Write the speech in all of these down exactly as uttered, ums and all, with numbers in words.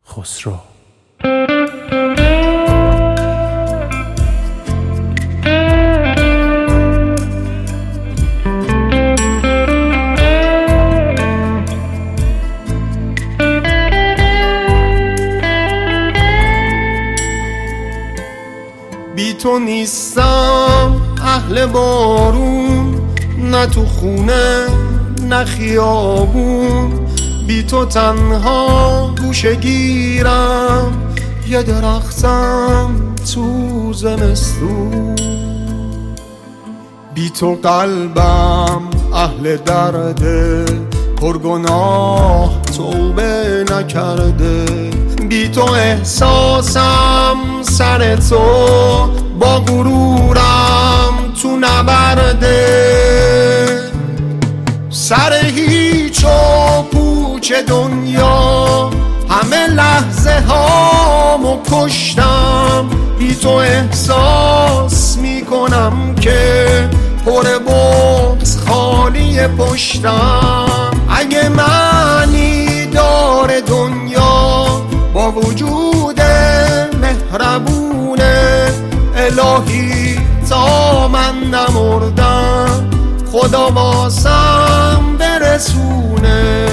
خسرو. بی تو نیستم اهل بارون، نه تو خونه نه خیابون. بی تو تنها گوشه گیرم، یه درختم تو زمستون. بی تو قلبم اهل درده، پرگناه توبه نکرده. بی تو احساسم سر تو، با غرورم تو نبرده. سر هیچ و پوچ دنیا همه لحظه هامو کشتم. بی تو احساس میکنم که پر بغض خالی پشتم. اگه معنی داره دنیا با وجود مهربونه، الهی تا من نمردم خدا واسم برسونه.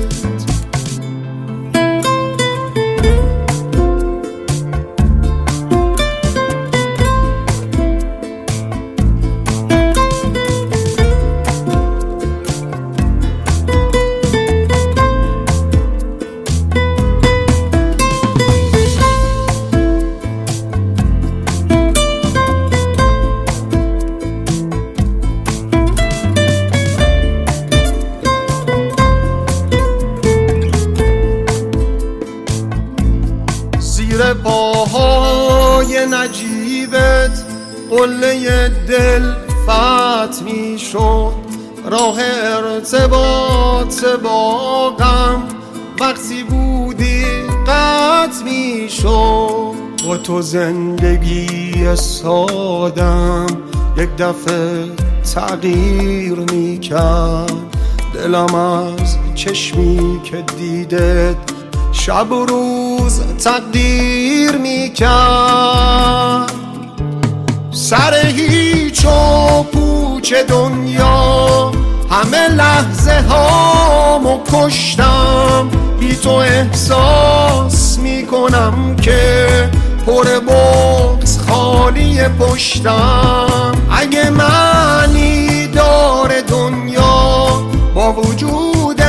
زیر پاهای نجیبت قله دل فتح می شد. راه ارتباط با غم وقتی بودی قطع می شد. با تو زندگی سادم یک دفعه تغییر می کرد. دلم از چشمی که دیدت شب و روز تقدیر میکرد. سر هیچ و پوچ دنیا همه لحظه هامو کشتم. بی تو احساس میکنم که پر بغض خالی پشتم. اگه معنی داره دنیا با وجود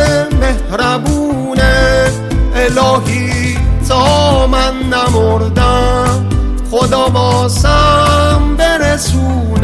مهربونه، الهی تا من نمردم خدا واسم برسونه.